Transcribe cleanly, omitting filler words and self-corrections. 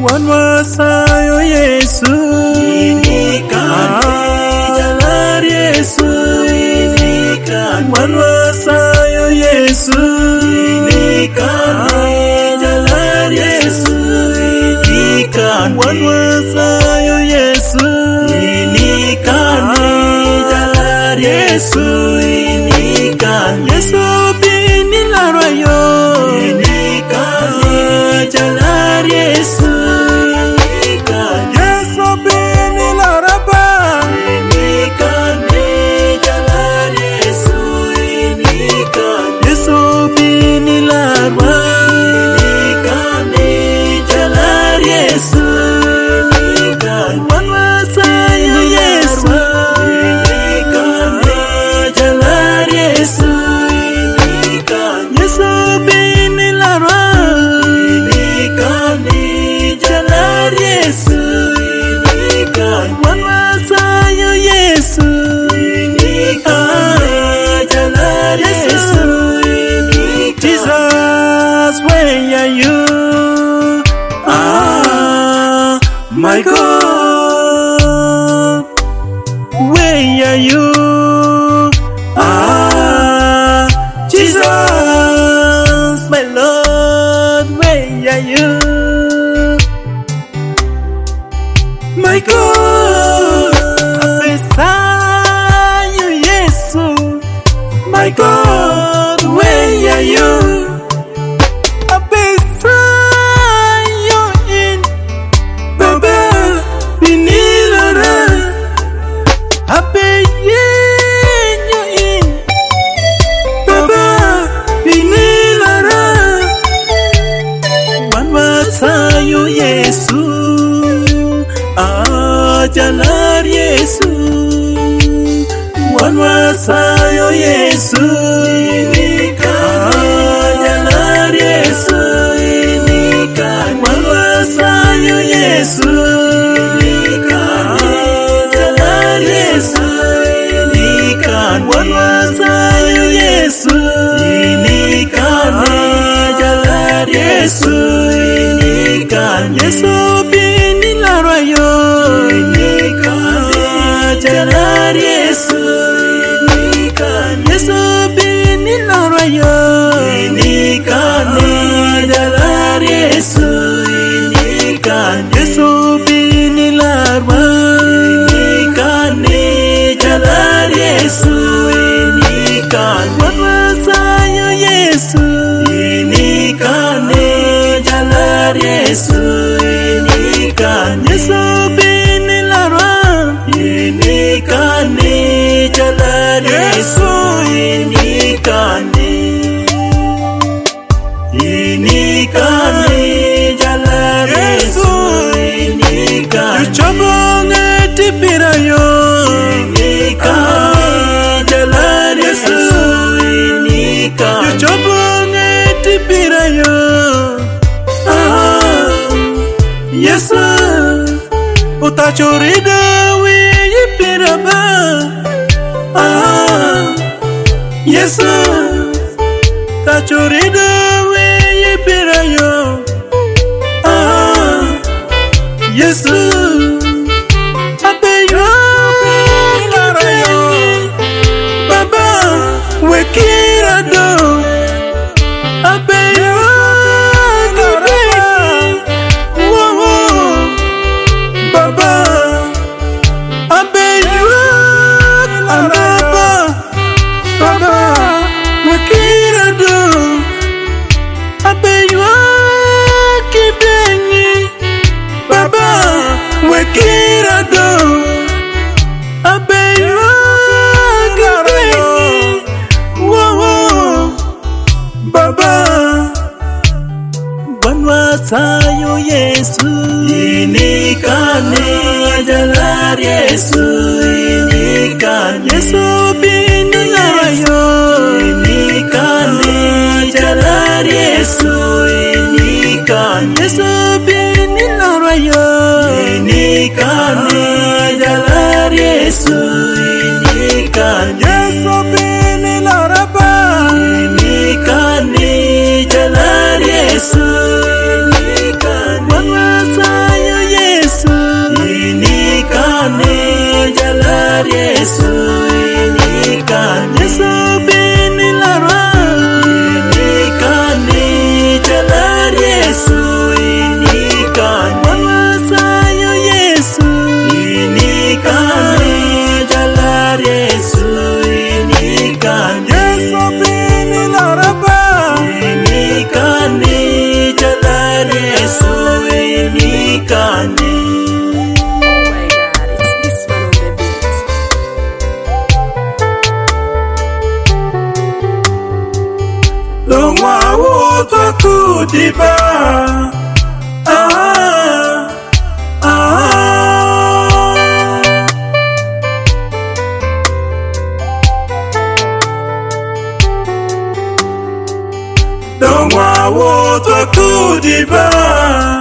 wan wasayo Yesu jalar Yesu wan wasayo Yesu jalar Yesu wan wasayo Yesu jalar Yesu Yesu bini larayo jalar Yesu Yesu bini laraba jalar Yesu Yesu bini larba jalar Yesu wan wasayo Yesu jalar Yesu Yesu bini larba jalar Yesu wan wasayo Yesu jalar Yesu Jesus, where are you? My God, where are you? Jesus, my Lord, where are you? My God, beside you, Yesu. My God, where are you? Beside you in Baba Binilara. Beside you in Baba Binilara. Wan wasayo Yesu jalar Yesu wan wasayo Yesu jalar Yesu wan wasayo Yesu jalar Yesu wan wasayo Yesu jalar Yesu Yesu bini larayo jalar Yesu Yesu bini larayo jalar Yesu Yesu bini larba jalar Yesu wan wasayo Yesu jalar Yesu Yesu bini larba jalar Yesu jalar Yesu Yuchabonge tipirayo jalar Yesu Yuchabonge tipirayo Yesu utachorida wiyi piraba Yesu utachorida wiyi pirayo Yesu abeyo larayo Baba wekirado abeyo Baba abeyo Baba wakirado abeyo kibengi Baba wakirado abeyo kibengi Baba wan wasayo Yesu jalar Yesu Yesu bini larayo jalar Yesu Yesu bini larayo jalar Yesu Yesu bini laraba jalar Yesu wan wasayo Yesu inikani Yesu bini lara inikani jalar Yesu inikani Wana sayo Yesu inikani jalar Yesu inikani Yesu bini lara ba inikani jalar Yesu inikani. Longwa woto kudiba Longwa woto kudiba